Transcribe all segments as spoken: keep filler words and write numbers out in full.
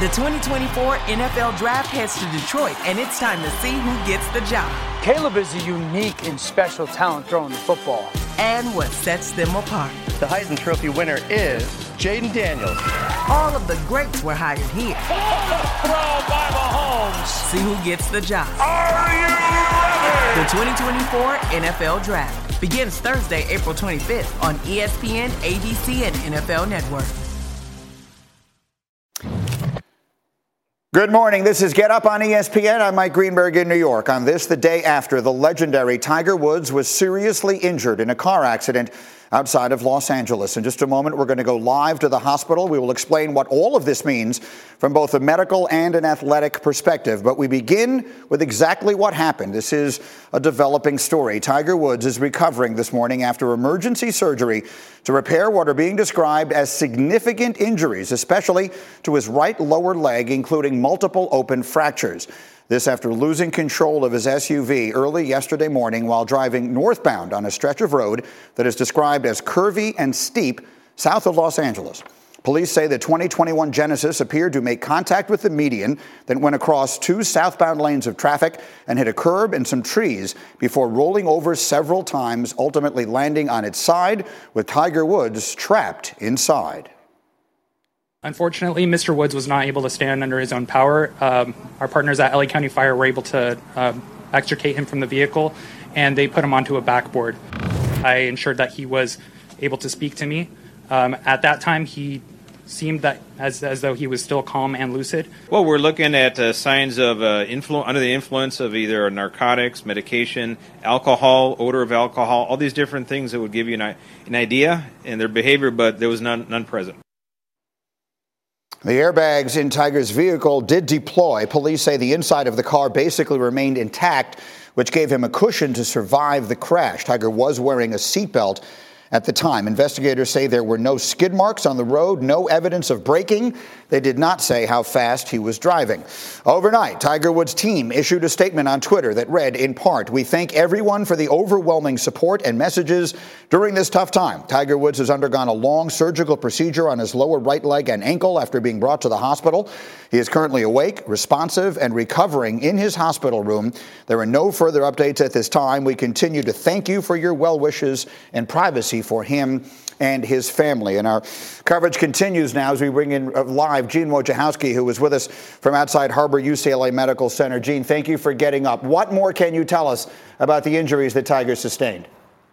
The twenty twenty-four N F L Draft heads to Detroit, and it's time to see who gets the job. Caleb is a unique and special talent throwing the football. And what sets them apart. The Heisman Trophy winner is Jaden Daniels. All of the greats were hired here. Throw by Mahomes. See who gets the job. Are you ready? The twenty twenty-four N F L Draft begins Thursday, April twenty-fifth on E S P N, A B C, and N F L Network. Good morning. This is Get Up on E S P N. I'm Mike Greenberg in New York. On this, the day after the legendary Tiger Woods was seriously injured in a car accident outside of Los Angeles. In just a moment, we're going to go live to the hospital. We will explain what all of this means from both a medical and an athletic perspective. But we begin with exactly what happened. This is a developing story. Tiger Woods is recovering this morning after emergency surgery to repair what are being described as significant injuries, especially to his right lower leg, including multiple open fractures. This after losing control of his S U V early yesterday morning while driving northbound on a stretch of road that is described as curvy and steep south of Los Angeles. Police say the twenty twenty-one Genesis appeared to make contact with the median, then went across two southbound lanes of traffic and hit a curb and some trees before rolling over several times, ultimately landing on its side with Tiger Woods trapped inside. Unfortunately, Mister Woods was not able to stand under his own power. Um, our partners at L A County Fire were able to um, extricate him from the vehicle, and they put him onto a backboard. I ensured that he was able to speak to me. Um, at that time, he seemed that as as though he was still calm and lucid. Well, we're looking at uh, signs of uh, influ- under the influence of either narcotics, medication, alcohol, odor of alcohol, all these different things that would give you an, an idea in their behavior, but there was none, none present. The airbags in Tiger's vehicle did deploy. Police say the inside of the car basically remained intact, which gave him a cushion to survive the crash. Tiger was wearing a seatbelt at the time. Investigators say there were no skid marks on the road, no evidence of braking. They did not say how fast he was driving. Overnight, Tiger Woods' team issued a statement on Twitter that read, in part, "We thank everyone for the overwhelming support and messages during this tough time. Tiger Woods has undergone a long surgical procedure on his lower right leg and ankle after being brought to the hospital. He is currently awake, responsive, and recovering in his hospital room. There are no further updates at this time. We continue to thank you for your well wishes and privacy for him and his family." And our coverage continues now as we bring in live Gene Wojciechowski, who was with us from outside Harbor U C L A Medical Center. Gene, thank you for getting up. What more can you tell us about the injuries that Tiger sustained?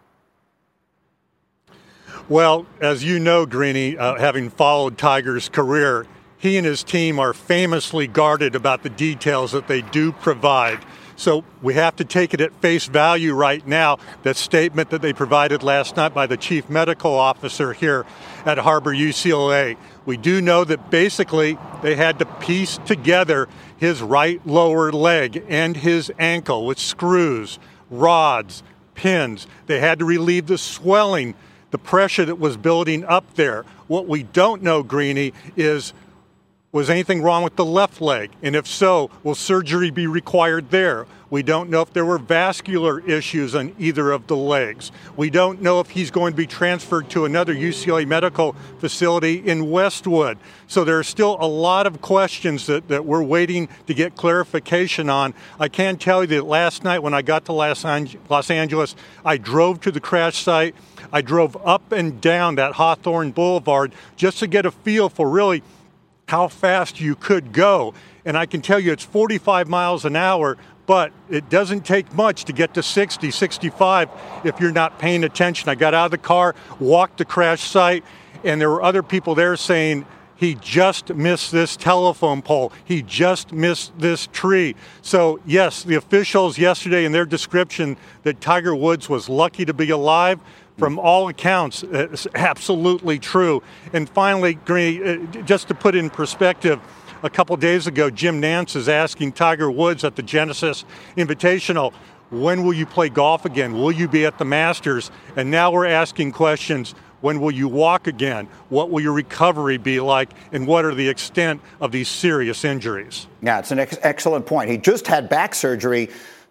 Well, as you know, Greeny, uh, having followed Tiger's career, he and his team are famously guarded about the details that they do provide. So we have to take it at face value right now, that statement that they provided last night by the chief medical officer here at Harbor U C L A. We do know that basically they had to piece together his right lower leg and his ankle with screws, rods, pins. They had to relieve the swelling, the pressure that was building up there. What we don't know, Greeny, is was anything wrong with the left leg? And if so, will surgery be required there? We don't know if there were vascular issues on either of the legs. We don't know if he's going to be transferred to another U C L A medical facility in Westwood. So there are still a lot of questions that, that we're waiting to get clarification on. I can tell you that last night when I got to Los Angeles, I drove to the crash site. I drove up and down that Hawthorne Boulevard just to get a feel for really how fast you could go. And I can tell you it's forty-five miles an hour, but it doesn't take much to get to sixty, sixty-five if you're not paying attention. I got out of the car, walked the crash site, and there were other people there saying, he just missed this telephone pole. He just missed this tree. So, yes, the officials yesterday in their description that Tiger Woods was lucky to be alive, from all accounts, it's absolutely true. And finally, just to put in perspective, a couple days ago, Jim Nantz is asking Tiger Woods at the Genesis Invitational, when will you play golf again? Will you be at the Masters? And now we're asking questions, when will you walk again? What will your recovery be like? And what are the extent of these serious injuries? Yeah, it's an ex- excellent point. He just had back surgery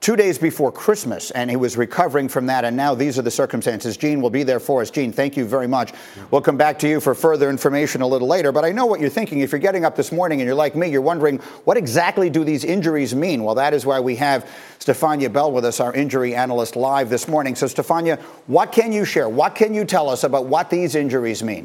two days before Christmas, and he was recovering from that, and now these are the circumstances. Gene will be there for us. Gene, thank you very much. We'll come back to you for further information a little later, but I know what you're thinking. If you're getting up this morning and you're like me, you're wondering, what exactly do these injuries mean? Well, that is why we have Stefania Bell with us, our injury analyst, live this morning. So, Stefania, what can you share? What can you tell us about what these injuries mean?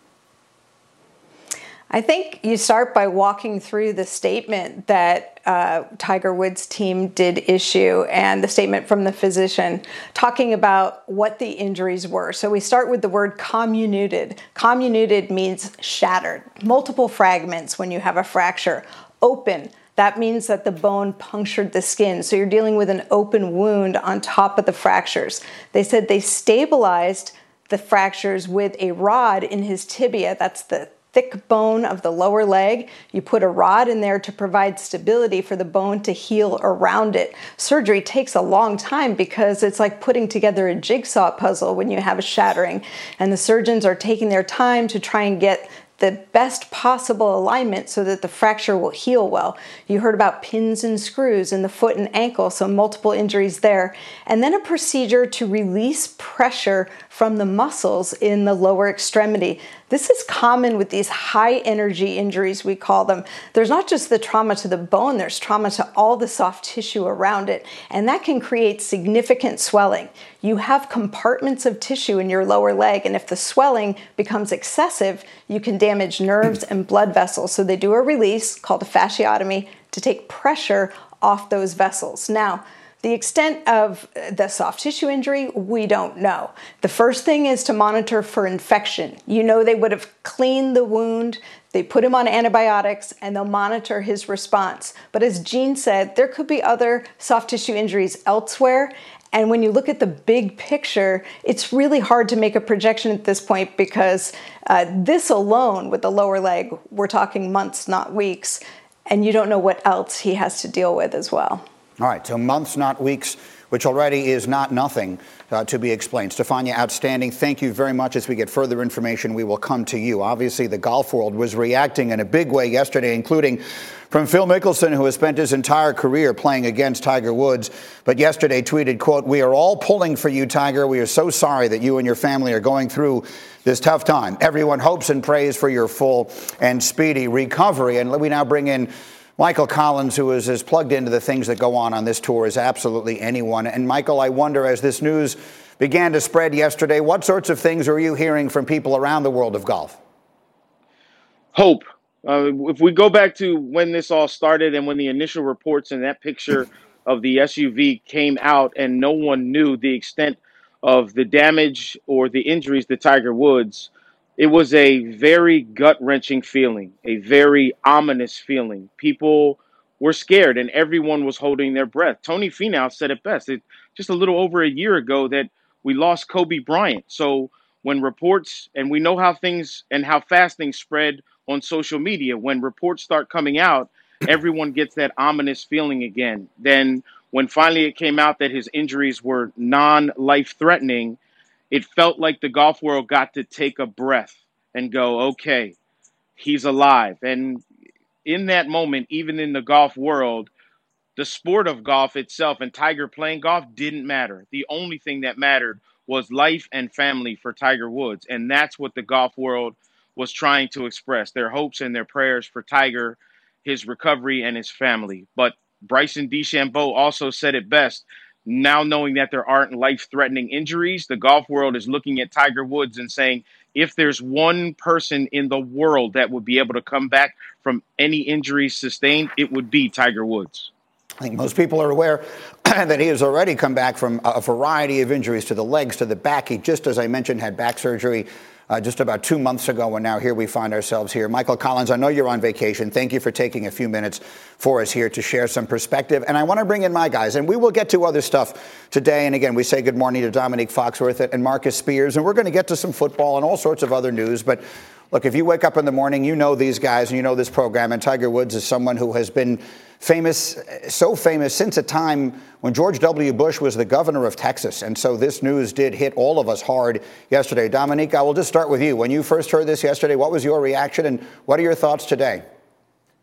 I think you start by walking through the statement that uh, Tiger Woods' team did issue and the statement from the physician talking about what the injuries were. So we start with the word comminuted. Comminuted means shattered, multiple fragments when you have a fracture. Open, that means that the bone punctured the skin. So you're dealing with an open wound on top of the fractures. They said they stabilized the fractures with a rod in his tibia. That's the thick bone of the lower leg. You put a rod in there to provide stability for the bone to heal around it. Surgery takes a long time because it's like putting together a jigsaw puzzle when you have a shattering, and the surgeons are taking their time to try and get the best possible alignment so that the fracture will heal well. You heard about pins and screws in the foot and ankle, so multiple injuries there. And then a procedure to release pressure from the muscles in the lower extremity. This is common with these high energy injuries, we call them. There's not just the trauma to the bone, there's trauma to all the soft tissue around it, and that can create significant swelling. You have compartments of tissue in your lower leg, and if the swelling becomes excessive, you can damage nerves and blood vessels. So they do a release called a fasciotomy to take pressure off those vessels. Now, the extent of the soft tissue injury, we don't know. The first thing is to monitor for infection. You know they would have cleaned the wound, they put him on antibiotics, and they'll monitor his response. But as Gene said, there could be other soft tissue injuries elsewhere. And when you look at the big picture, it's really hard to make a projection at this point because uh, this alone with the lower leg, we're talking months, not weeks, and you don't know what else he has to deal with as well. All right, so months, not weeks, which already is not nothing uh, to be explained. Stefania, outstanding. Thank you very much. As we get further information, we will come to you. Obviously, the golf world was reacting in a big way yesterday, including from Phil Mickelson, who has spent his entire career playing against Tiger Woods, but yesterday tweeted, quote, "We are all pulling for you, Tiger. We are so sorry that you and your family are going through this tough time. Everyone hopes and prays for your full and speedy recovery." And we now bring in Michael Collins, who is as plugged into the things that go on on this tour as absolutely anyone. And Michael, I wonder, as this news began to spread yesterday, what sorts of things are you hearing from people around the world of golf? Hope. Uh, if we go back to when this all started and when the initial reports and that picture of the S U V came out and no one knew the extent of the damage or the injuries to Tiger Woods, it was a very gut-wrenching feeling, a very ominous feeling. People were scared and everyone was holding their breath. Tony Finau said it best. It, just a little over a year ago that we lost Kobe Bryant. So when reports, and we know how things and how fast things spread on social media, when reports start coming out, everyone gets that ominous feeling again. Then when finally it came out that his injuries were non-life-threatening, it felt like the golf world got to take a breath and go, okay, he's alive. And in that moment, even in the golf world, the sport of golf itself and Tiger playing golf didn't matter. The only thing that mattered was life and family for Tiger Woods. And that's what the golf world was trying to express, their hopes and their prayers for Tiger, his recovery, and his family. But Bryson DeChambeau also said it best. Now knowing that there aren't life-threatening injuries, the golf world is looking at Tiger Woods and saying, if there's one person in the world that would be able to come back from any injuries sustained, it would be Tiger Woods. I think most people are aware that he has already come back from a variety of injuries to the legs, to the back. He just, as I mentioned, had back surgery Uh, just about two months ago, and now here we find ourselves here. Michael Collins, I know you're on vacation. Thank you for taking a few minutes for us here to share some perspective. And I want to bring in my guys, and we will get to other stuff today. And again, we say good morning to Dominique Foxworth and Marcus Spears, and we're going to get to some football and all sorts of other news. But look, if you wake up in the morning, you know these guys and you know this program, and Tiger Woods is someone who has been famous, so famous since a time when George W. Bush was the governor of Texas. And so this news did hit all of us hard yesterday. Dominique, I will just start with you. When you first heard this yesterday, what was your reaction and what are your thoughts today?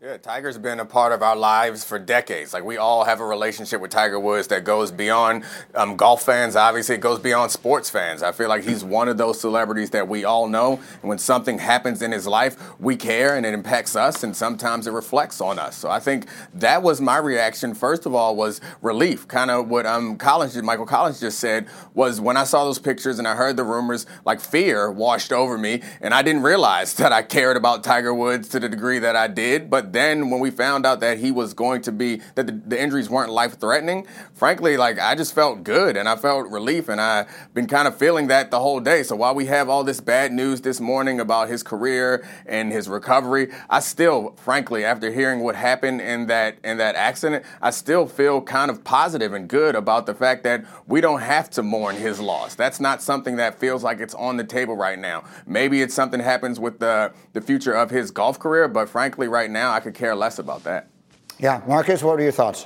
Yeah, Tiger's been a part of our lives for decades. Like, we all have a relationship with Tiger Woods that goes beyond um, golf fans. Obviously, it goes beyond sports fans. I feel like he's one of those celebrities that we all know. And when something happens in his life, we care and it impacts us, and sometimes it reflects on us. So I think that was my reaction. First of all, was relief. Kind of what um, Collins, Michael Collins just said was when I saw those pictures and I heard the rumors, like fear washed over me. And I didn't realize that I cared about Tiger Woods to the degree that I did. But then when we found out that he was going to be, that the, the injuries weren't life-threatening, frankly, like, I just felt good and I felt relief, and I've been kind of feeling that the whole day. So while we have all this bad news this morning about his career and his recovery, I still, frankly, after hearing what happened in that in that accident, I still feel kind of positive and good about the fact that we don't have to mourn his loss. That's not something that feels like it's on the table right now. Maybe it's something that happens with the, the future of his golf career, but frankly, right now, I could care less about that. Yeah. Marcus, what are your thoughts?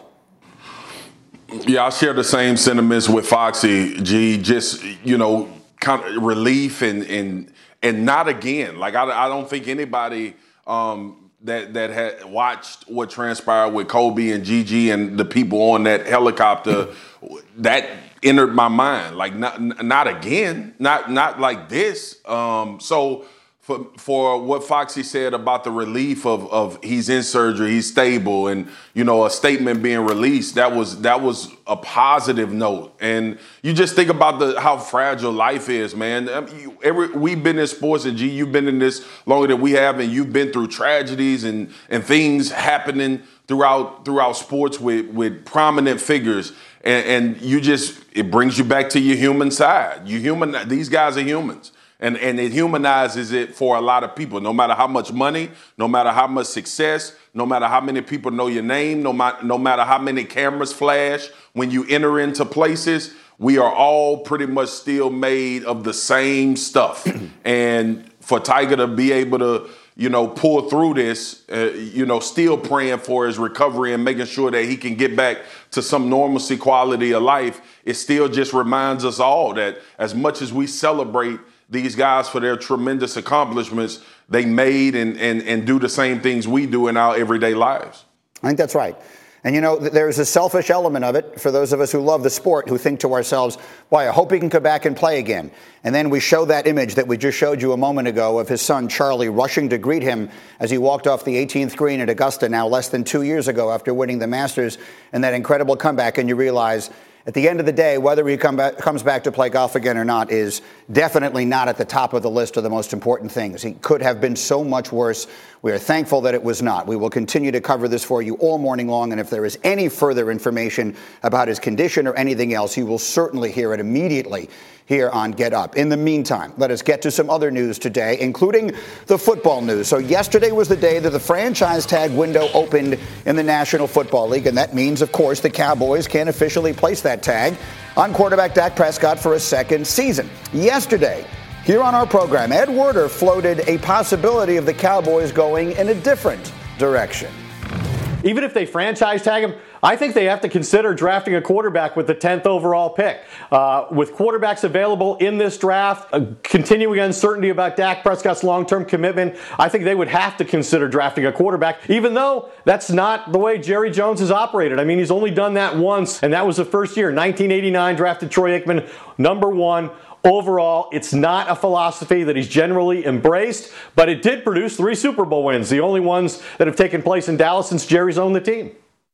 Yeah, I share the same sentiments with Foxy, G. Just, you know, kind of relief and and and not again. Like, I, I don't think anybody um, that that had watched what transpired with Kobe and Gigi and the people on that helicopter, that entered my mind. Like, not not again, not not like this. Um, so. For, for what Foxy said about the relief of, of he's in surgery, he's stable, and, you know, a statement being released, that was that was a positive note. And you just think about the how fragile life is, man. I mean, you, every, we've been in sports, and G, you've been in this longer than we have, and you've been through tragedies and, and things happening throughout throughout sports with, with prominent figures. And, and you just, it brings you back to your human side. You human, these guys are humans. And and it humanizes it for a lot of people. No matter how much money, no matter how much success, no matter how many people know your name, no, ma- no matter how many cameras flash, when you enter into places, we are all pretty much still made of the same stuff. And for Tiger to be able to, you know, pull through this, uh, you know, still praying for his recovery and making sure that he can get back to some normalcy, quality of life, it still just reminds us all that as much as we celebrate these guys for their tremendous accomplishments, they made and, and, and do the same things we do in our everyday lives. I think that's right. And, you know, there's a selfish element of it for those of us who love the sport, who think to ourselves, boy, I hope he can come back and play again. And then we show that image that we just showed you a moment ago of his son, Charlie, rushing to greet him as he walked off the eighteenth green at Augusta now less than two years ago after winning the Masters and that incredible comeback. And you realize, at the end of the day, whether he come back, comes back to play golf again or not is definitely not at the top of the list of the most important things. He could have been so much worse. We are thankful that it was not. We will continue to cover this for you all morning long, and if there is any further information about his condition or anything else, you will certainly hear it immediately here on Get Up. In the meantime, let us get to some other news today, including the football news. So yesterday was the day that the franchise tag window opened in the National Football League, and that means, of course, the Cowboys can officially place that tag on quarterback Dak Prescott for a second season. Yesterday, here on our program, Ed Werder floated a possibility of the Cowboys going in a different direction. Even if they franchise tag him, I think they have to consider drafting a quarterback with the tenth overall pick. Uh, with quarterbacks available in this draft, uh, continuing uncertainty about Dak Prescott's long-term commitment, I think they would have to consider drafting a quarterback, even though that's not the way Jerry Jones has operated. I mean, he's only done that once, and that was the first year. nineteen eighty-nine drafted Troy Aikman, number one. Overall, it's not a philosophy that he's generally embraced, but it did produce three Super Bowl wins, the only ones that have taken place in Dallas since Jerry's owned the team.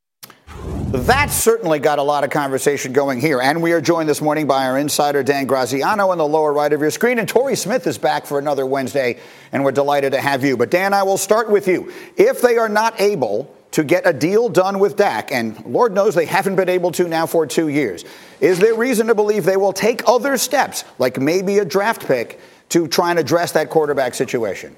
That certainly got a lot of conversation going here. And we are joined this morning by our insider, Dan Graziano, on the lower right of your screen. And Torrey Smith is back for another Wednesday, and we're delighted to have you. But, Dan, I will start with you. If they are not able to get a deal done with Dak, and Lord knows they haven't been able to now for two years, is there reason to believe they will take other steps, like maybe a draft pick, to try and address that quarterback situation?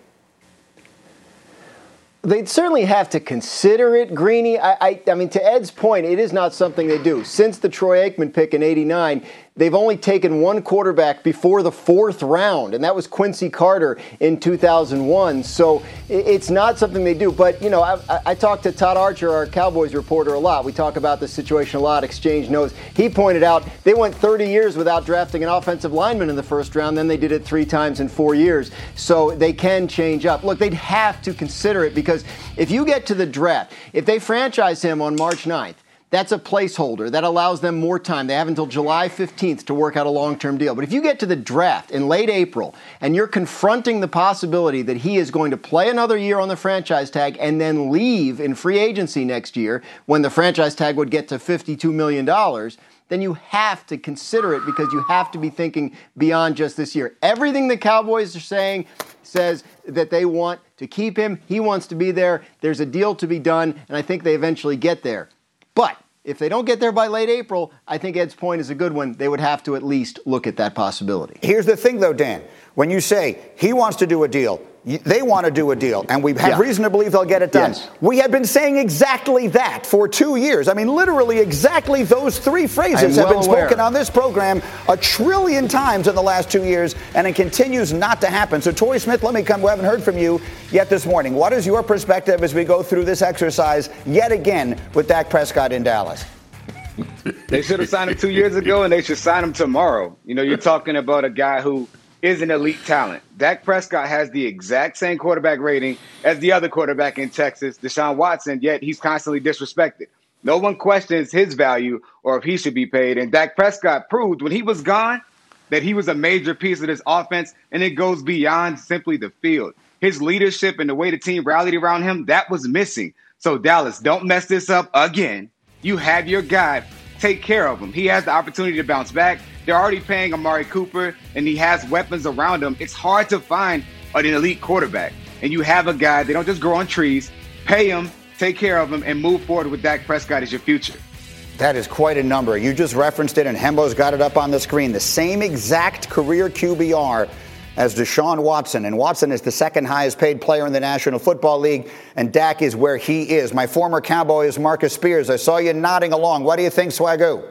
They'd certainly have to consider it, Greeny. I, I, I mean, to Ed's point, it is not something they do. Since the Troy Aikman pick in eighty-nine, they've only taken one quarterback before the fourth round, and that was Quincy Carter in two thousand one. So it's not something they do. But, you know, I, I talked to Todd Archer, our Cowboys reporter, a lot. We talk about the situation a lot, exchange notes. He pointed out they went thirty years without drafting an offensive lineman in the first round. Then they did it three times in four years. So they can change up. Look, they'd have to consider it, because if you get to the draft, if they franchise him on March ninth, that's a placeholder. That allows them more time. They have until July fifteenth to work out a long-term deal. But if you get to the draft in late April and you're confronting the possibility that he is going to play another year on the franchise tag and then leave in free agency next year when the franchise tag would get to fifty-two million dollars, then you have to consider it, because you have to be thinking beyond just this year. Everything the Cowboys are saying says that they want to keep him. He wants to be there. There's a deal to be done, and I think they eventually get there. But if they don't get there by late April, I think Ed's point is a good one. They would have to at least look at that possibility. Here's the thing, though, Dan. When you say he wants to do a deal, they want to do a deal, and we have yeah. reason to believe they'll get it done. Yes. We have been saying exactly that for two years. I mean, literally exactly those three phrases have well been aware. spoken on this program a trillion times in the last two years, and it continues not to happen. So, Torrey Smith, let me come. We haven't heard from you yet this morning. What is your perspective as we go through this exercise yet again with Dak Prescott in Dallas? They should have signed him two years ago, and they should sign him tomorrow. You know, you're talking about a guy who is an elite talent. Dak Prescott has the exact same quarterback rating as the other quarterback in Texas, Deshaun Watson, yet he's constantly disrespected. No one questions his value or if he should be paid. And Dak Prescott proved when he was gone that he was a major piece of this offense, and it goes beyond simply the field. His leadership and the way the team rallied around him, that was missing. So, Dallas, don't mess this up again. You have your guy. Take care of him. He has the opportunity to bounce back. They're already paying Amari Cooper, and he has weapons around him. It's hard to find an elite quarterback. And you have a guy, they don't just grow on trees. Pay him, take care of him, and move forward with Dak Prescott as your future. That is quite a number. You just referenced it, and Hembo's got it up on the screen. The same exact career Q B R as Deshaun Watson. And Watson is the second highest paid player in the National Football League, and Dak is where he is. My former Cowboy is Marcus Spears. I saw you nodding along. What do you think, Swagoo?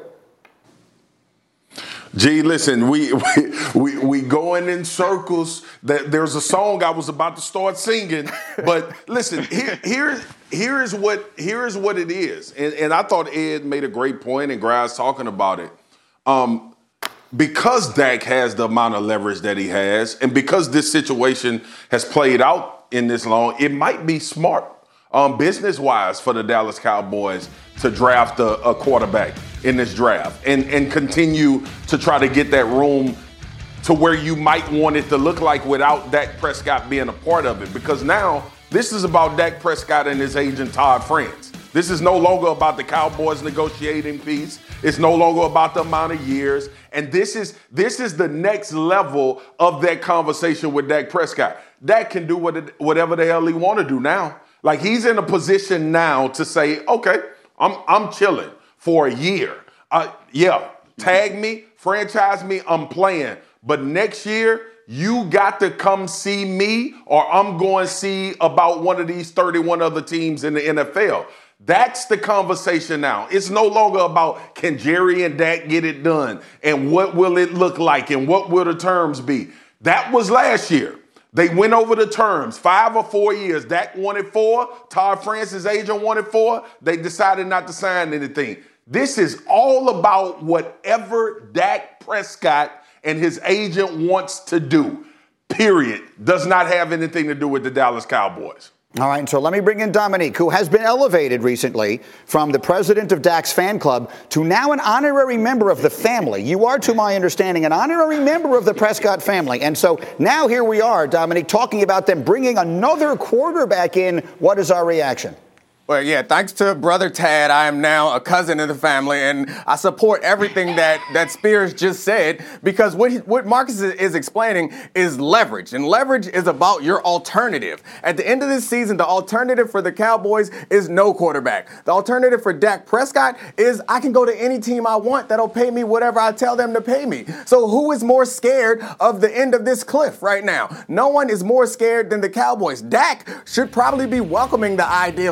Gee, listen, we we we, we going in circles. That there's a song I was about to start singing, but listen, here here here is what here is what it is, and, and I thought Ed made a great point, and Graz talking about it. Um, because Dak has the amount of leverage that he has, and because this situation has played out in this long, it might be smart, um, business-wise, for the Dallas Cowboys to draft a, a quarterback in this draft and, and continue to try to get that room to where you might want it to look like without Dak Prescott being a part of it. Because now this is about Dak Prescott and his agent Todd France. This is no longer about the Cowboys negotiating piece. It's no longer about the amount of years. And this is this is the next level of that conversation with Dak Prescott. Dak can do what it, whatever the hell he want to do now. Like, he's in a position now to say, okay, I'm I'm chilling for a year. Uh, yeah, tag me, franchise me, I'm playing. But next year, you got to come see me, or I'm going to see about one of these thirty-one other teams in the N F L. That's the conversation now. It's no longer about can Jerry and Dak get it done and what will it look like and what will the terms be. That was last year. They went over the terms, five or four years. Dak wanted four. Todd France's agent wanted four. They decided not to sign anything. This is all about whatever Dak Prescott and his agent wants to do, period. Does not have anything to do with the Dallas Cowboys. All right, so let me bring in Dominique, who has been elevated recently from the president of Dak's fan club to now an honorary member of the family. You are, to my understanding, an honorary member of the Prescott family. And so now here we are, Dominique, talking about them bringing another quarterback in. What is our reaction? Well, yeah, thanks to Brother Tad, I am now a cousin of the family, and I support everything that, that Spears just said, because what, he, what Marcus is, is explaining is leverage, and leverage is about your alternative. At the end of this season, the alternative for the Cowboys is no quarterback. The alternative for Dak Prescott is I can go to any team I want that'll pay me whatever I tell them to pay me. So who is more scared of the end of this cliff right now? No one is more scared than the Cowboys. Dak should probably be welcoming the idea of playing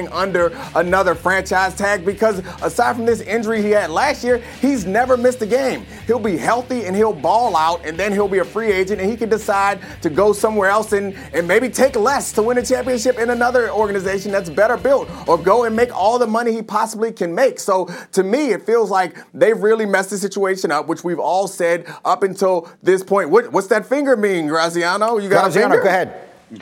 playing under another franchise tag because aside from this injury he had last year, he's never missed a game. He'll be healthy and he'll ball out, and then he'll be a free agent and he can decide to go somewhere else and, and maybe take less to win a championship in another organization that's better built, or go and make all the money he possibly can make. So to me, it feels like they've really messed the situation up, which we've all said up until this point. What, what's that finger mean, Graziano? You got Graziano, a finger? go ahead.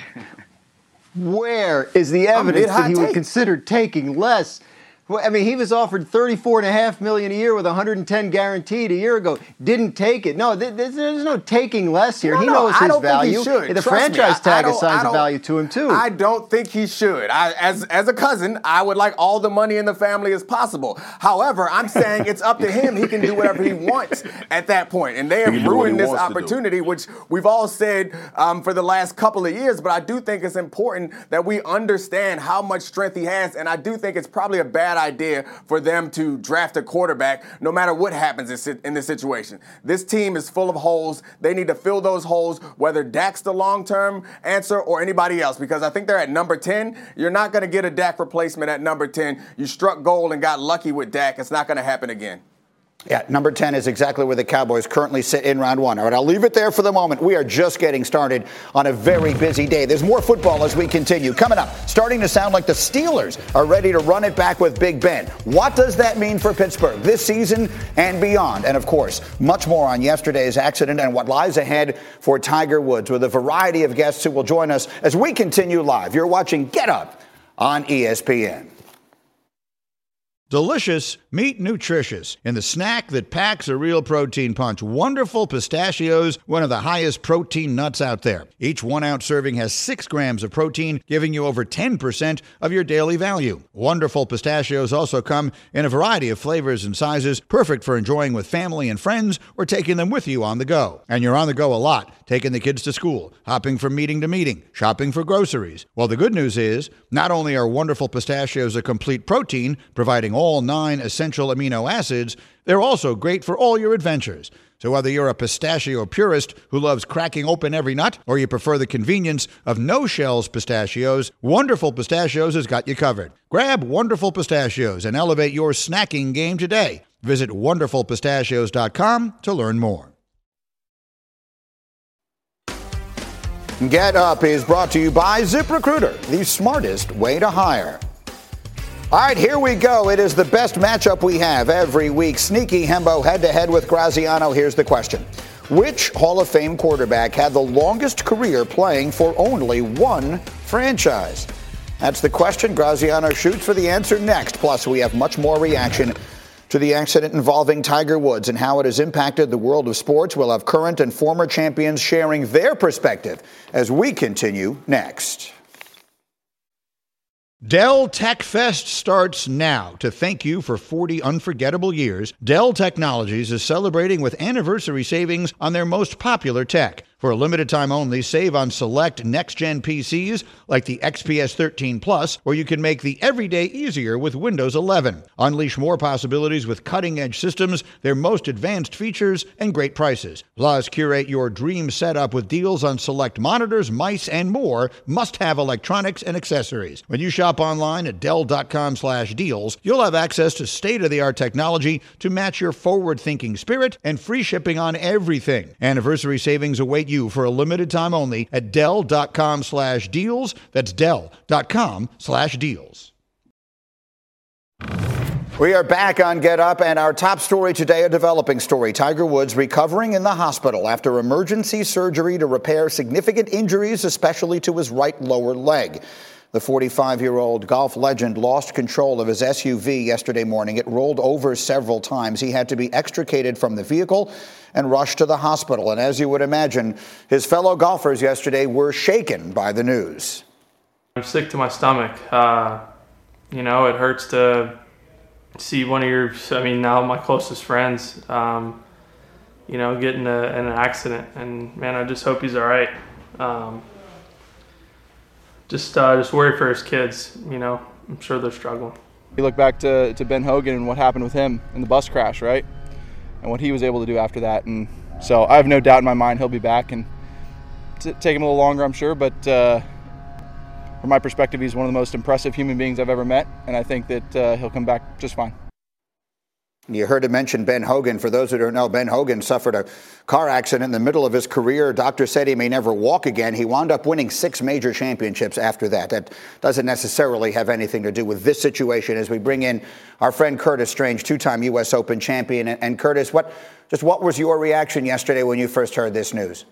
Where is the evidence that he take. would consider taking less? Well, I mean, he was offered thirty-four point five million dollars a year with one hundred ten guaranteed a year ago. Didn't take it. No, there's, there's no taking less here. No, he no, knows I his don't value. Think he should. The Trust franchise me, I, tag I assigns a value to him too. I don't think he should. I, as as a cousin, I would like all the money in the family as possible. However, I'm saying it's up to him. He can do whatever he wants at that point. And they have ruined this opportunity, which we've all said um, for the last couple of years. But I do think it's important that we understand how much strength he has. And I do think it's probably a bad idea for them to draft a quarterback no matter what happens in this situation. This team is full of holes. They need to fill those holes, whether Dak's the long-term answer or anybody else, because I think they're at number ten. You're not going to get a Dak replacement at number ten. You struck gold and got lucky with Dak. It's not going to happen again. Yeah, number ten is exactly where the Cowboys currently sit in round one. All right, I'll leave it there for the moment. We are just getting started on a very busy day. There's more football as we continue. Coming up, starting to sound like the Steelers are ready to run it back with Big Ben. What does that mean for Pittsburgh this season and beyond? And, of course, much more on yesterday's accident and what lies ahead for Tiger Woods with a variety of guests who will join us as we continue live. You're watching Get Up on E S P N. Delicious, meet nutritious in the snack that packs a real protein punch. Wonderful Pistachios, one of the highest protein nuts out there. Each one-ounce serving has six grams of protein, giving you over ten percent of your daily value. Wonderful Pistachios also come in a variety of flavors and sizes, perfect for enjoying with family and friends or taking them with you on the go. And you're on the go a lot, taking the kids to school, hopping from meeting to meeting, shopping for groceries. Well, the good news is, not only are Wonderful Pistachios a complete protein, providing all all nine essential amino acids, they're also great for all your adventures. So whether you're a pistachio purist who loves cracking open every nut, or you prefer the convenience of no-shells pistachios, Wonderful Pistachios has got you covered. Grab Wonderful Pistachios and elevate your snacking game today. Visit wonderful pistachios dot com to learn more. Get Up is brought to you by ZipRecruiter, the smartest way to hire. All right, here we go. It is the best matchup we have every week. Sneaky Hembo head-to-head with Graziano. Here's the question. Which Hall of Fame quarterback had the longest career playing for only one franchise? That's the question. Graziano shoots for the answer next. Plus, we have much more reaction to the accident involving Tiger Woods and how it has impacted the world of sports. We'll have current and former champions sharing their perspective as we continue next. Dell Tech Fest starts now. To thank you for forty unforgettable years, Dell Technologies is celebrating with anniversary savings on their most popular tech. For a limited time only, save on select next-gen P Cs like the X P S thirteen Plus, where you can make the everyday easier with Windows eleven. Unleash more possibilities with cutting-edge systems, their most advanced features, and great prices. Plus, curate your dream setup with deals on select monitors, mice, and more must-have electronics and accessories. When you shop online at Dell dot com slash deals, you'll have access to state-of-the-art technology to match your forward-thinking spirit and free shipping on everything. Anniversary savings await you for a limited time only at Dell dot com slash deals. That's Dell dot com slash deals. We are back on Get Up, and our top story today, a developing story. Tiger Woods recovering in the hospital after emergency surgery to repair significant injuries, especially to his right lower leg. The forty-five-year-old golf legend lost control of his S U V yesterday morning. It rolled over several times. He had to be extricated from the vehicle and rushed to the hospital. And as you would imagine, his fellow golfers yesterday were shaken by the news. I'm sick to my stomach. Uh, you know, it hurts to see one of your, I mean, now my closest friends, um, you know, get in, a, in an accident. And, man, I just hope he's all right. Um, Just, uh, just worry for his kids. You know, I'm sure they're struggling. You look back to, to Ben Hogan and what happened with him in the bus crash, right? And what he was able to do after that. And so I have no doubt in my mind he'll be back, and t- take him a little longer, I'm sure. But uh, from my perspective, he's one of the most impressive human beings I've ever met, and I think that uh, he'll come back just fine. You heard him mention Ben Hogan. For those who don't know, Ben Hogan suffered a car accident in the middle of his career. Doctors said he may never walk again. He wound up winning six major championships after that. That doesn't necessarily have anything to do with this situation as we bring in our friend Curtis Strange, two-time U S Open champion. And, and Curtis, what just what was your reaction yesterday when you first heard this news?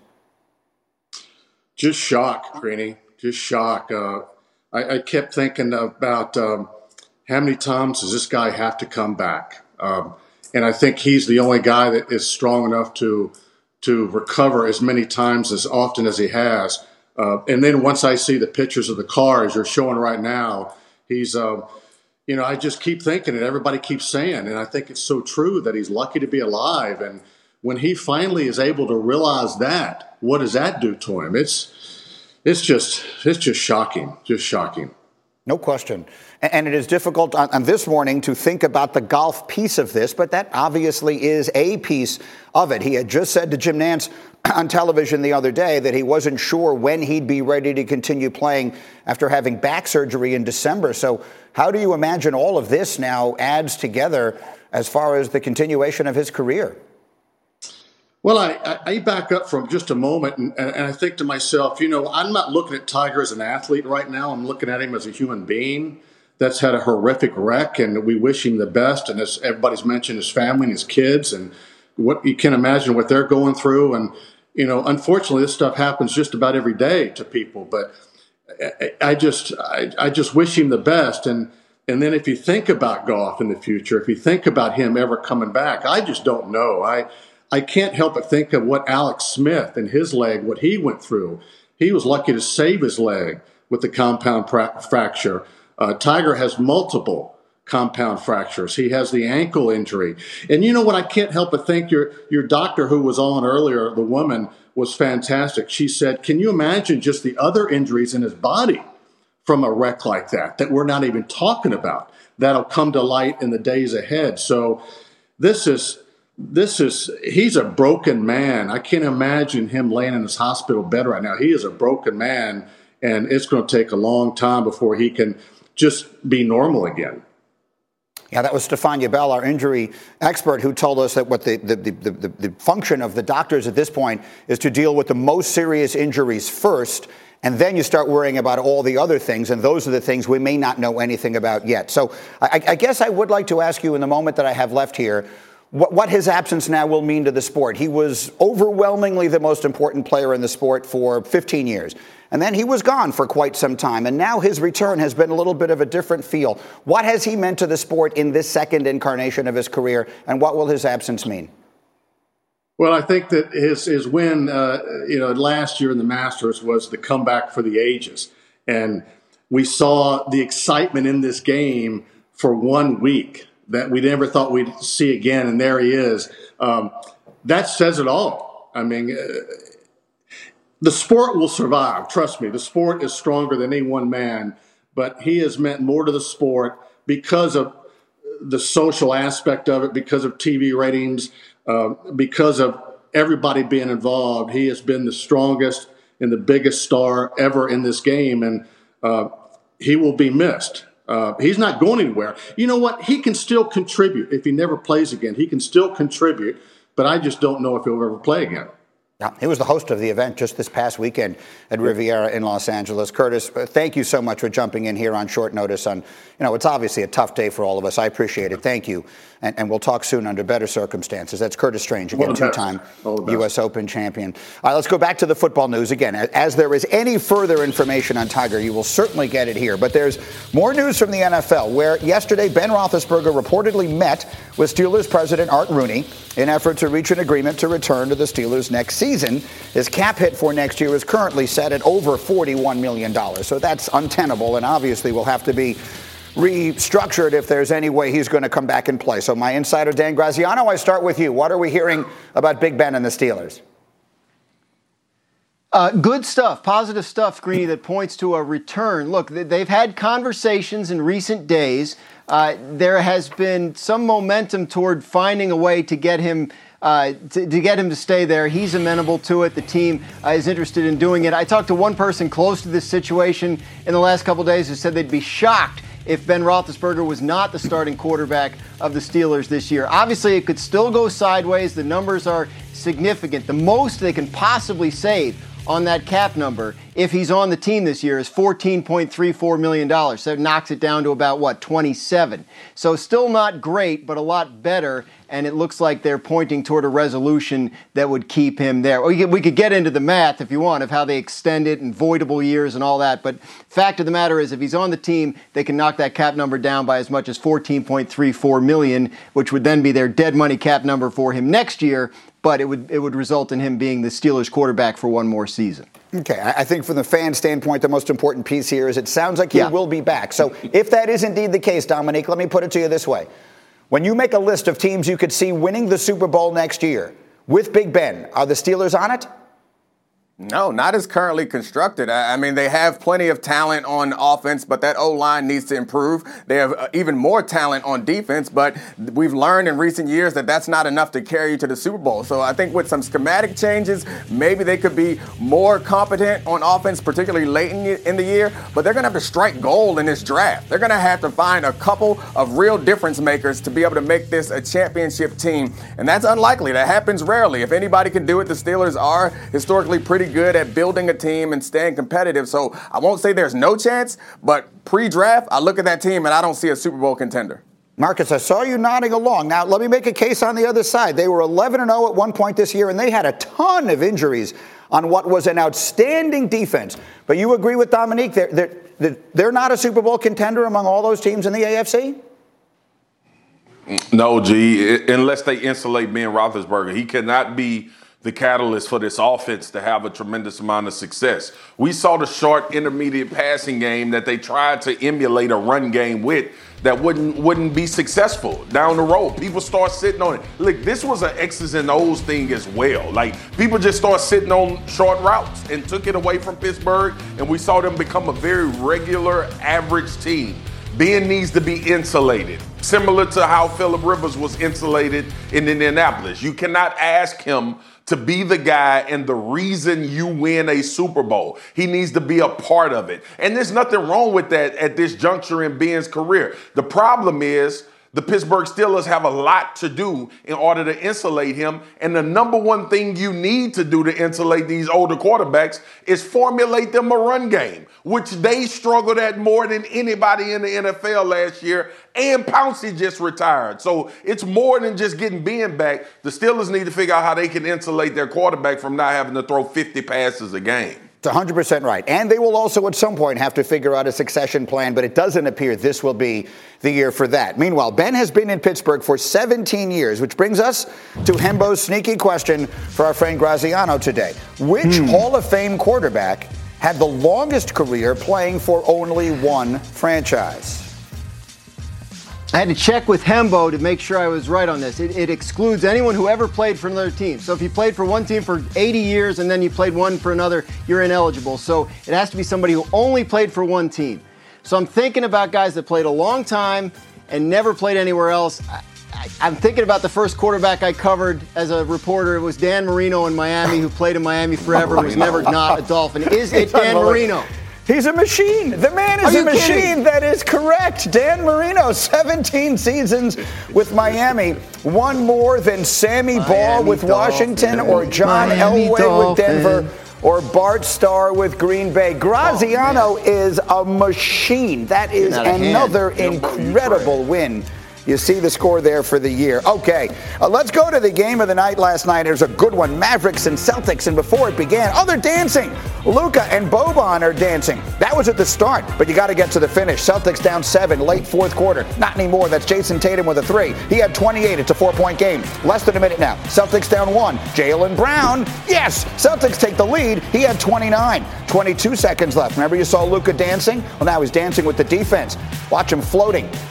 Just shock, Greeny. Just shock. Uh, I, I kept thinking about um, how many times does this guy have to come back? Um, and I think he's the only guy that is strong enough to to recover as many times as often as he has. Uh, and then once I see the pictures of the car as you're showing right now, he's, uh, you know, I just keep thinking and everybody keeps saying, and I think it's so true that he's lucky to be alive. And when he finally is able to realize that, what does that do to him? It's it's just it's just shocking, just shocking. No question. And it is difficult on, on this morning to think about the golf piece of this, but that obviously is a piece of it. He had just said to Jim Nantz on television the other day that he wasn't sure when he'd be ready to continue playing after having back surgery in December. So how do you imagine all of this now adds together as far as the continuation of his career? Well, I, I back up for just a moment, and, and I think to myself, you know, I'm not looking at Tiger as an athlete right now. I'm looking at him as a human being that's had a horrific wreck, and we wish him the best. And as everybody's mentioned, his family and his kids, and what you can imagine what they're going through. And, you know, unfortunately, this stuff happens just about every day to people. But I, I just I, I just wish him the best. And, and then if you think about golf in the future, if you think about him ever coming back, I just don't know. I I can't help but think of what Alex Smith and his leg, what he went through. He was lucky to save his leg with the compound pra- fracture. Uh, Tiger has multiple compound fractures. He has the ankle injury. And you know what? I can't help but think your, your doctor who was on earlier, the woman, was fantastic. She said, can you imagine just the other injuries in his body from a wreck like that, that we're not even talking about? That'll come to light in the days ahead. So this is... This is, he's a broken man. I can't imagine him laying in his hospital bed right now. He is a broken man, and it's going to take a long time before he can just be normal again. Yeah, that was Stefania Bell, our injury expert, who told us that what the, the, the, the, the function of the doctors at this point is to deal with the most serious injuries first, and then you start worrying about all the other things, and those are the things we may not know anything about yet. So I, I guess I would like to ask you in the moment that I have left here, What, what his absence now will mean to the sport. He was overwhelmingly the most important player in the sport for fifteen years. And then he was gone for quite some time. And now his return has been a little bit of a different feel. What has he meant to the sport in this second incarnation of his career? And what will his absence mean? Well, I think that his, his win, uh, you know, last year in the Masters was the comeback for the ages. And we saw the excitement in this game for one week that we never thought we'd see again, and there he is. Um, that says it all. I mean, uh, the sport will survive. Trust me, the sport is stronger than any one man, but he has meant more to the sport because of the social aspect of it, because of T V ratings, uh, because of everybody being involved. He has been the strongest and the biggest star ever in this game, and uh, he will be missed. Uh, he's not going anywhere. You know what? He can still contribute. If he never plays again, he can still contribute, but I just don't know if he'll ever play again. Yeah, he was the host of the event just this past weekend at Riviera in Los Angeles. Curtis, thank you so much for jumping in here on short notice. On, you know, it's obviously a tough day for all of us. I appreciate it. Thank you. And, and we'll talk soon under better circumstances. That's Curtis Strange, again, two-time U S Open champion. All right, let's go back to the football news. Again, as there is any further information on Tiger, you will certainly get it here. But there's more news from the N F L, where yesterday Ben Roethlisberger reportedly met with Steelers president Art Rooney in effort to reach an agreement to return to the Steelers next season. His cap hit for next year is currently set at over forty-one million dollars. So that's untenable, and obviously will have to be restructured if there's any way he's going to come back and play. So my insider, Dan Graziano, I start with you. What are we hearing about Big Ben and the Steelers? Uh, good stuff, positive stuff, Greeny, that points to a return. Look, they've had conversations in recent days. Uh, there has been some momentum toward finding a way to get him uh, to, to get him to stay there. He's amenable to it. The team uh, is interested in doing it. I talked to one person close to this situation in the last couple days who said they'd be shocked if Ben Roethlisberger was not the starting quarterback of the Steelers this year. Obviously, it could still go sideways. The numbers are significant. The most they can possibly save on that cap number if he's on the team this year is fourteen point three four million dollars. So it knocks it down to about, what, twenty-seven. So still not great, but a lot better, and it looks like they're pointing toward a resolution that would keep him there. We could, we could get into the math, if you want, of how they extend it and voidable years and all that, but fact of the matter is if he's on the team, they can knock that cap number down by as much as fourteen point three four million dollars, which would then be their dead money cap number for him next year, but it would it would result in him being the Steelers quarterback for one more season. Okay, I think from the fan standpoint, the most important piece here is it sounds like he yeah. will be back. So if that is indeed the case, Dominique, let me put it to you this way. When you make a list of teams you could see winning the Super Bowl next year with Big Ben, are the Steelers on it? No, not as currently constructed. I mean, they have plenty of talent on offense, but that O-line needs to improve. They have even more talent on defense, but we've learned in recent years that that's not enough to carry you to the Super Bowl. So I think with some schematic changes, maybe they could be more competent on offense, particularly late in the year, but they're going to have to strike gold in this draft. They're going to have to find a couple of real difference makers to be able to make this a championship team, and that's unlikely. That happens rarely. If anybody can do it, the Steelers are historically pretty good at building a team and staying competitive. So I won't say there's no chance, but pre-draft, I look at that team and I don't see a Super Bowl contender. Marcus, I saw you nodding along. Now, let me make a case on the other side. They were eleven and oh at one point this year, and they had a ton of injuries on what was an outstanding defense. But you agree with Dominique, they're, they're, they're not a Super Bowl contender among all those teams in the A F C? No, G, unless they insulate Ben Roethlisberger. He cannot be the catalyst for this offense to have a tremendous amount of success. We saw the short intermediate passing game that they tried to emulate a run game with that wouldn't wouldn't be successful down the road. People start sitting on it. Look, this was an X's and O's thing as well. Like, people just start sitting on short routes and took it away from Pittsburgh, and we saw them become a very regular, average team. Ben needs to be insulated, similar to how Phillip Rivers was insulated in Indianapolis. You cannot ask him to be the guy and the reason you win a Super Bowl. He needs to be a part of it. And there's nothing wrong with that at this juncture in Ben's career. The problem is the Pittsburgh Steelers have a lot to do in order to insulate him. And the number one thing you need to do to insulate these older quarterbacks is formulate them a run game, which they struggled at more than anybody in the N F L last year. And Pouncey just retired. So it's more than just getting Ben back. The Steelers need to figure out how they can insulate their quarterback from not having to throw fifty passes a game. It's one hundred percent right. And they will also at some point have to figure out a succession plan, but it doesn't appear this will be the year for that. Meanwhile, Ben has been in Pittsburgh for seventeen years, which brings us to Hembo's sneaky question for our friend Graziano today. Which hmm. Hall of Fame quarterback had the longest career playing for only one franchise? I had to check with Hembo to make sure I was right on this. It, it excludes anyone who ever played for another team. So if you played for one team for eighty years and then you played one for another, you're ineligible. So it has to be somebody who only played for one team. So I'm thinking about guys that played a long time and never played anywhere else. I, I, I'm thinking about the first quarterback I covered as a reporter. It was Dan Marino in Miami, who played in Miami forever, oh was never not a Dolphin. Is it Dan Marino? He's a machine. The man is a machine. Kidding? That is correct. Dan Marino, seventeen seasons with Miami, one more than Sammy Miami Ball with Washington Dolphins. Or John Miami Elway Dolphins. With Denver or Bart Starr with Green Bay. Graziano oh, is a machine. That is another incredible win. You see the score there for the year. Okay, uh, let's go to the game of the night last night. There's a good one, Mavericks and Celtics. And before it began, oh, they're dancing. Luka and Boban are dancing. That was at the start, but you got to get to the finish. Celtics down seven, late fourth quarter. Not anymore. That's Jason Tatum with a three. He had twenty-eight. It's a four-point game. Less than a minute now. Celtics down one. Jaylen Brown, yes. Celtics take the lead. He had twenty-nine. twenty-two seconds left. Remember you saw Luka dancing? Well, now he's dancing with the defense. Watch him floating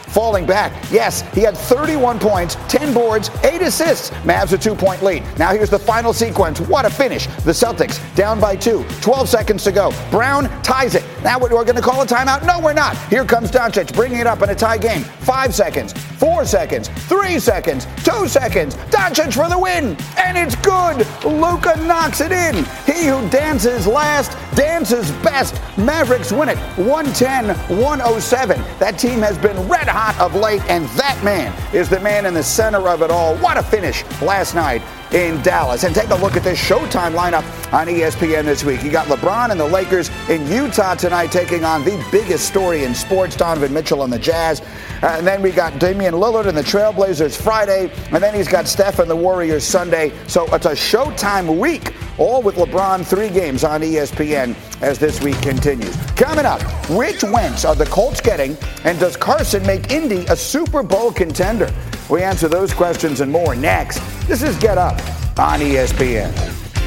falling back. Yes, he had thirty-one points, ten boards, eight assists. Mavs a two-point lead. Now here's the final sequence. What a finish. The Celtics down by two. twelve seconds to go. Brown ties it. Now we're going to call a timeout. No, we're not. Here comes Doncic bringing it up in a tie game. Five seconds, four seconds, three seconds, two seconds. Doncic for the win. And it's good. Luka knocks it in. He who dances last dances best. Mavericks win it one ten one oh seven. That team has been red hot of late, and that man is the man in the center of it all. What a finish last night in Dallas. And take a look at this Showtime lineup on E S P N this week. You got LeBron and the Lakers in Utah tonight taking on the biggest story in sports, Donovan Mitchell and the Jazz. Uh, and then we got Damian Lillard and the Trailblazers Friday. And then he's got Steph and the Warriors Sunday. So it's a Showtime week, all with LeBron, three games on E S P N as this week continues. Coming up, which Wentz are the Colts getting? And does Carson make Indy a Super Bowl contender? We answer those questions and more next. This is Get Up on E S P N.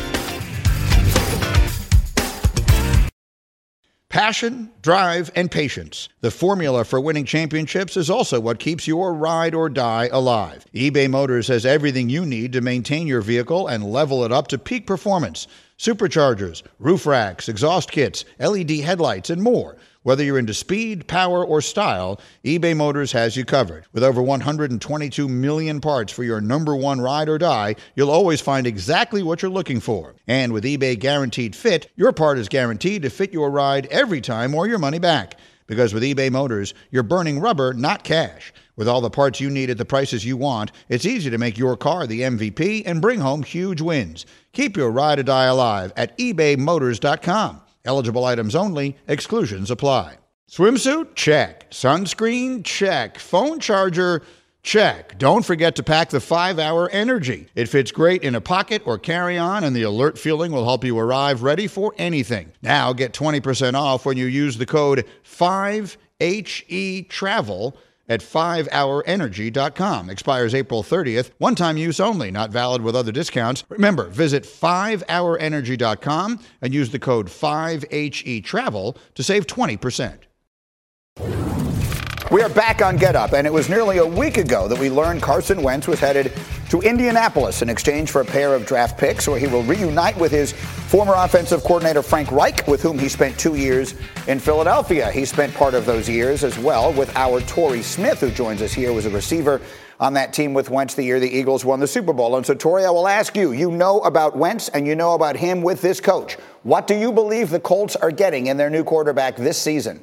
Passion, drive, and patience. The formula for winning championships is also what keeps your ride or die alive. eBay Motors has everything you need to maintain your vehicle and level it up to peak performance. Superchargers, roof racks, exhaust kits, L E D headlights, and more. Whether you're into speed, power, or style, eBay Motors has you covered. With over one hundred twenty-two million parts for your number one ride or die, you'll always find exactly what you're looking for. And with eBay Guaranteed Fit, your part is guaranteed to fit your ride every time or your money back. Because with eBay Motors, you're burning rubber, not cash. With all the parts you need at the prices you want, it's easy to make your car the M V P and bring home huge wins. Keep your ride or die alive at ebay motors dot com. Eligible items only. Exclusions apply. Swimsuit? Check. Sunscreen? Check. Phone charger? Check. Don't forget to pack the five hour Energy. It fits great in a pocket or carry-on, and the alert feeling will help you arrive ready for anything. Now get twenty percent off when you use the code five H E travel at five hour energy dot com. Expires April thirtieth. One-time use only. Not valid with other discounts. Remember, visit five hour energy dot com and use the code five H E travel to save twenty percent. We are back on Get Up, and it was nearly a week ago that we learned Carson Wentz was headed to Indianapolis in exchange for a pair of draft picks, where he will reunite with his former offensive coordinator Frank Reich, with whom he spent two years in Philadelphia. He spent part of those years as well with our Torrey Smith, who joins us here, was a receiver on that team with Wentz the year the Eagles won the Super Bowl. And so, Torrey, I will ask you, you know about Wentz and you know about him with this coach. What do you believe the Colts are getting in their new quarterback this season?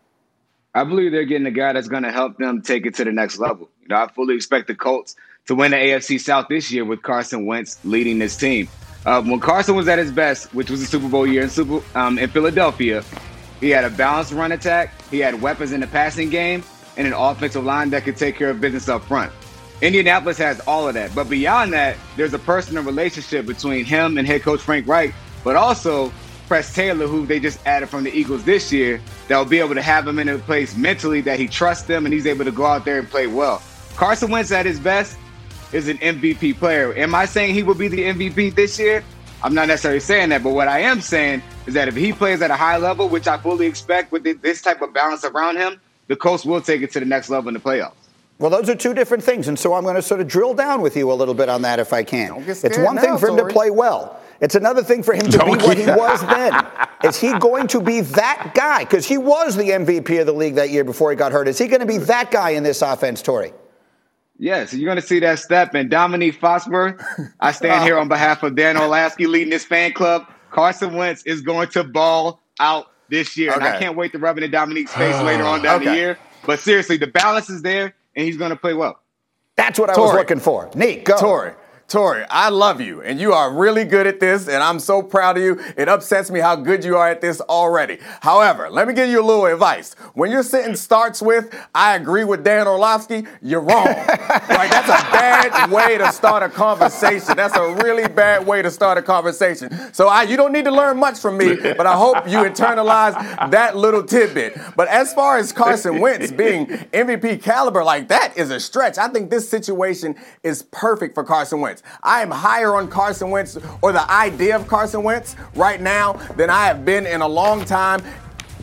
I believe they're getting a guy that's going to help them take it to the next level. You know, I fully expect the Colts to win the A F C South this year with Carson Wentz leading this team. Uh, when Carson was at his best, which was the Super Bowl year in, Super, um, in Philadelphia, he had a balanced run attack, he had weapons in the passing game, and an offensive line that could take care of business up front. Indianapolis has all of that. But beyond that, there's a personal relationship between him and head coach Frank Reich, but also Press Taylor, who they just added from the Eagles this year, that will be able to have him in a place mentally that he trusts them and he's able to go out there and play well. Carson Wentz at his best is an M V P player. Am I saying he will be the M V P this year? I'm not necessarily saying that, but what I am saying is that if he plays at a high level, which I fully expect with this type of balance around him, the Colts will take it to the next level in the playoffs. Well, those are two different things, and so I'm going to sort of drill down with you a little bit on that if I can. It's one now, thing for him Torrey. to play well. It's another thing for him to Don't be what he get- was then. Is he going to be that guy? Because he was the M V P of the league that year before he got hurt. Is he going to be that guy in this offense, Torrey? Yes, you're going to see that step. And Dominique Foxworth, I stand here on behalf of Dan Orlovsky leading this fan club. Carson Wentz is going to ball out this year. And I Okay. can't wait to rub it in Dominique's face later on down the Okay. year. But seriously, the balance is there, and he's going to play well. That's what I was Torrey. looking for. Neat, go. Torrey, Torrey, I love you, and you are really good at this, and I'm so proud of you. It upsets me how good you are at this already. However, let me give you a little advice. When your sentence starts with, I agree with Dan Orlovsky, you're wrong. Right? That's a bad way to start a conversation. That's a really bad way to start a conversation. So I, you don't need to learn much from me, but I hope you internalize that little tidbit. But as far as Carson Wentz being M V P caliber, like that is a stretch. I think this situation is perfect for Carson Wentz. I am higher on Carson Wentz or the idea of Carson Wentz right now than I have been in a long time.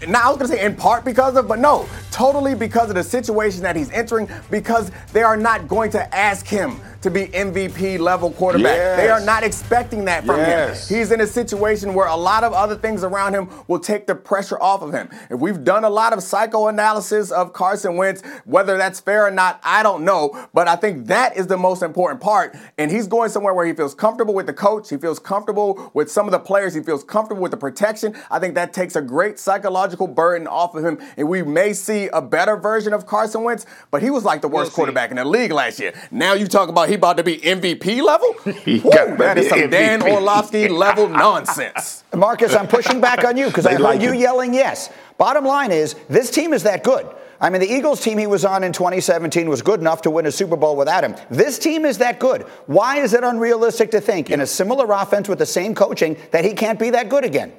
now I was going to say in part because of, but no, totally because of the situation that he's entering, because they are not going to ask him to be M V P level quarterback. Yes. They are not expecting that from yes. him. He's in a situation where a lot of other things around him will take the pressure off of him. If we've done a lot of psychoanalysis of Carson Wentz, whether that's fair or not, I don't know, but I think that is the most important part. And he's going somewhere where he feels comfortable with the coach, he feels comfortable with some of the players, he feels comfortable with the protection. I think that takes a great psychological burden off of him, and we may see a better version of Carson Wentz, but he was like the worst we'll quarterback in the league last year. Now you talk about he about to be M V P level? Woo, that is some M V P. Dan Orlovsky level nonsense. Marcus, I'm pushing back on you because I heard like you it. yelling yes. Bottom line is, this team is that good. I mean, the Eagles team he was on in twenty seventeen was good enough to win a Super Bowl without him. This team is that good. Why is it unrealistic to think in a similar offense with the same coaching that he can't be that good again?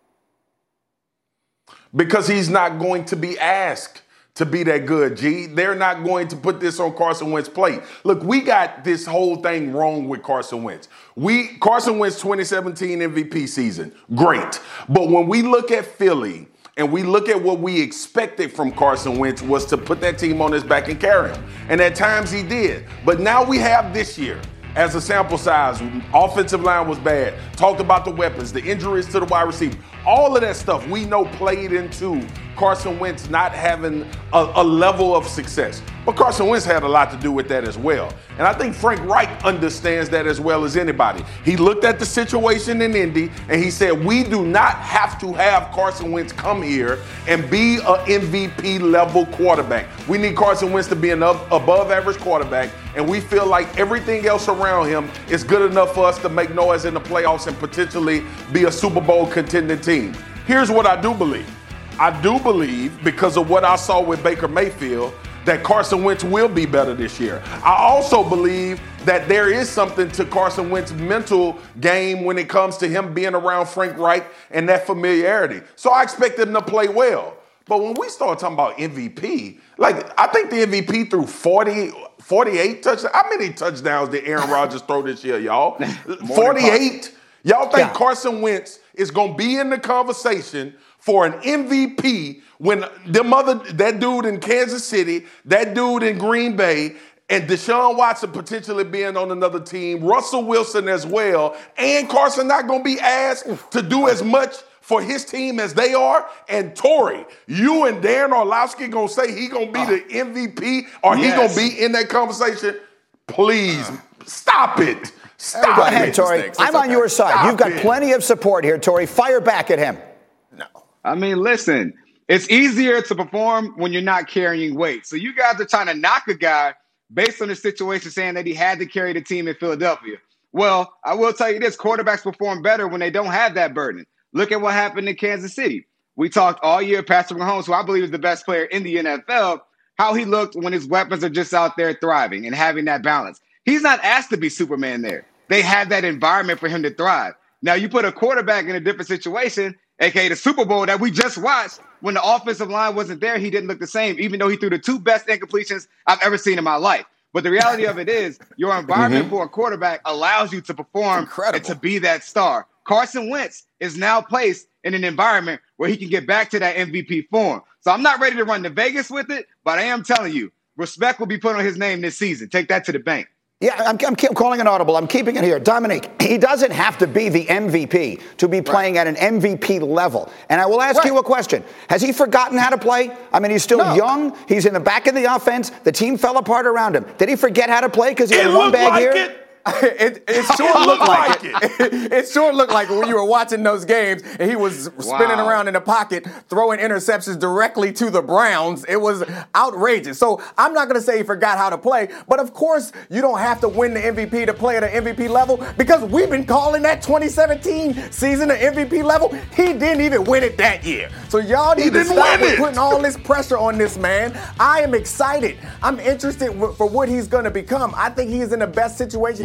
Because he's not going to be asked to be that good, G. They're not going to put this on Carson Wentz's plate. Look, we got this whole thing wrong with Carson Wentz. We Carson Wentz twenty seventeen M V P season, great. But when we look at Philly and we look at what we expected from Carson Wentz was to put that team on his back and carry him. And at times he did. But now we have this year as a sample size. Offensive line was bad. Talked about the weapons, the injuries to the wide receiver. All of that stuff we know played into Carson Wentz not having a, a level of success. But Carson Wentz had a lot to do with that as well. And I think Frank Reich understands that as well as anybody. He looked at the situation in Indy and he said, we do not have to have Carson Wentz come here and be an M V P level quarterback. We need Carson Wentz to be an above average quarterback, and we feel like everything else around him is good enough for us to make noise in the playoffs and potentially be a Super Bowl contending team. Here's what I do believe. I do believe, because of what I saw with Baker Mayfield, that Carson Wentz will be better this year. I also believe that there is something to Carson Wentz's mental game when it comes to him being around Frank Reich and that familiarity. So I expect him to play well. But when we start talking about M V P, like, I think the M V P threw forty, forty-eight touchdowns. How many touchdowns did Aaron Rodgers throw this year, y'all? forty-eight? Y'all think yeah. Carson Wentz is going to be in the conversation for an M V P when them other, that dude in Kansas City, that dude in Green Bay, and Deshaun Watson potentially being on another team, Russell Wilson as well, and Carson not going to be asked to do as much for his team as they are? And Torrey, you and Dan Orlovsky going to say he going to be uh, the M V P or yes. he going to be in that conversation? Please, uh, stop it. Stop Go ahead, it. Torrey. I'm on your side. Stop You've got it. plenty of support here, Torrey. Fire back at him. No. I mean, listen, it's easier to perform when you're not carrying weight. So you guys are trying to knock a guy based on the situation, saying that he had to carry the team in Philadelphia. Well, I will tell you this, quarterbacks perform better when they don't have that burden. Look at what happened in Kansas City. We talked all year, Patrick Mahomes, who I believe is the best player in the N F L, how he looked when his weapons are just out there thriving and having that balance. He's not asked to be Superman there. They had that environment for him to thrive. Now, you put a quarterback in a different situation, a k a the Super Bowl that we just watched, when the offensive line wasn't there, he didn't look the same, even though he threw the two best incompletions I've ever seen in my life. But the reality of it is your environment mm-hmm. for a quarterback allows you to perform and to be that star. Carson Wentz is now placed in an environment where he can get back to that M V P form. So I'm not ready to run to Vegas with it, but I am telling you, respect will be put on his name this season. Take that to the bank. Yeah, I'm, I'm calling an audible. I'm keeping it here. Dominique, he doesn't have to be the M V P to be playing right. at an M V P level. And I will ask right. you a question. Has he forgotten how to play? I mean, he's still no. young. He's in the back of the offense. The team fell apart around him. Did he forget how to play because he it had one bag like here? It. It, it sure looked like it. it. It sure looked like it when you were watching those games and he was wow. spinning around in the pocket, throwing interceptions directly to the Browns. It was outrageous. So I'm not going to say he forgot how to play, but of course you don't have to win the M V P to play at an M V P level, because we've been calling that twenty seventeen season an M V P level. He didn't even win it that year. So y'all need to stop with putting all this pressure on this man. I am excited. I'm interested w- for what he's going to become. I think he is in the best situation Yeah.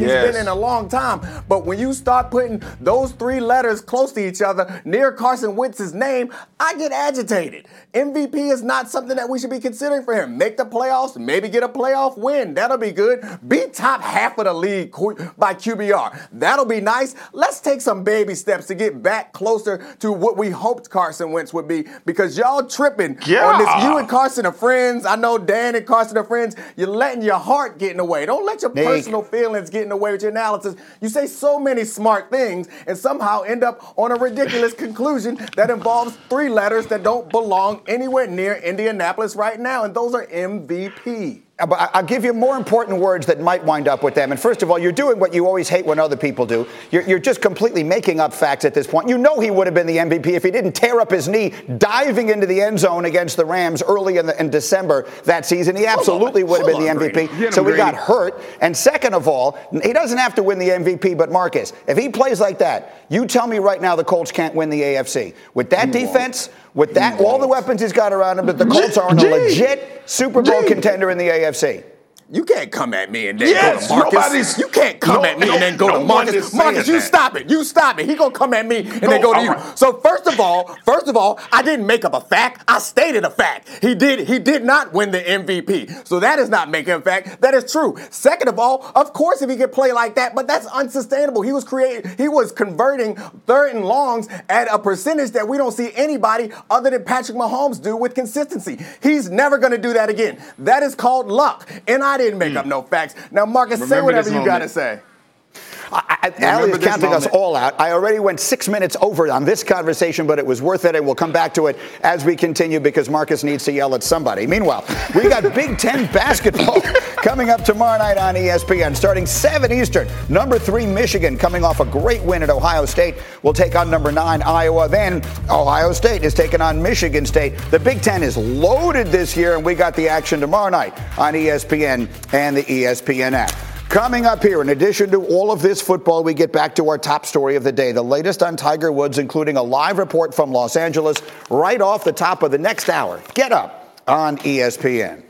yes. been in a long time. But when you start putting those three letters close to each other near Carson Wentz's name, I get agitated. M V P is not something that we should be considering for him. Make the playoffs, maybe get a playoff win. That'll be good. Be top half of the league by Q B R. That'll be nice. Let's take some baby steps to get back closer to what we hoped Carson Wentz would be, because y'all tripping yeah. on this. You and Carson are friends. I know Dan and Carson are friends. You're letting your heart get in the way. Don't let your Nick. personal feelings get in the way with your analysis. You say so many smart things and somehow end up on a ridiculous conclusion that involves three letters that don't belong anywhere near Indianapolis right now, and those are M V P. But I'll give you more important words that might wind up with them. And first of all, you're doing what you always hate when other people do. You're, you're just completely making up facts at this point. You know he would have been the M V P if he didn't tear up his knee diving into the end zone against the Rams early in, the, in December that season. He absolutely would have been the M V P. So he got hurt. And second of all, he doesn't have to win the M V P, but Marcus, if he plays like that, you tell me right now the Colts can't win the A F C. With that defense, with that, all the weapons he's got around him, but the Colts are a legit Super Bowl contender in the A F C. You can't come at me and then yes, go to Marcus. You can't come no, at me no, and then go no to Marcus. Marcus, you that. stop it. You stop it. He gonna come at me and no, then go to you. Right. So first of all, first of all, I didn't make up a fact. I stated a fact. He did. He did not win the M V P. So that is not making a fact. That is true. Second of all, of course, if he could play like that, but that's unsustainable. He was creating. He was converting third and longs at a percentage that we don't see anybody other than Patrick Mahomes do with consistency. He's never going to do that again. That is called luck. And I didn't make mm. up no facts. Now, Marcus, Remember say whatever you got to say. I, I, Allie is counting moment. us all out. I already went six minutes over on this conversation, but it was worth it, and we'll come back to it as we continue because Marcus needs to yell at somebody. Meanwhile, we got Big Ten basketball coming up tomorrow night on E S P N, starting seven Eastern. Number three, Michigan, coming off a great win at Ohio State, will take on number nine, Iowa. Then Ohio State is taking on Michigan State. The Big Ten is loaded this year, and we got the action tomorrow night on E S P N and the E S P N app. Coming up here, in addition to all of this football, we get back to our top story of the day, the latest on Tiger Woods, including a live report from Los Angeles right off the top of the next hour. Get up on E S P N.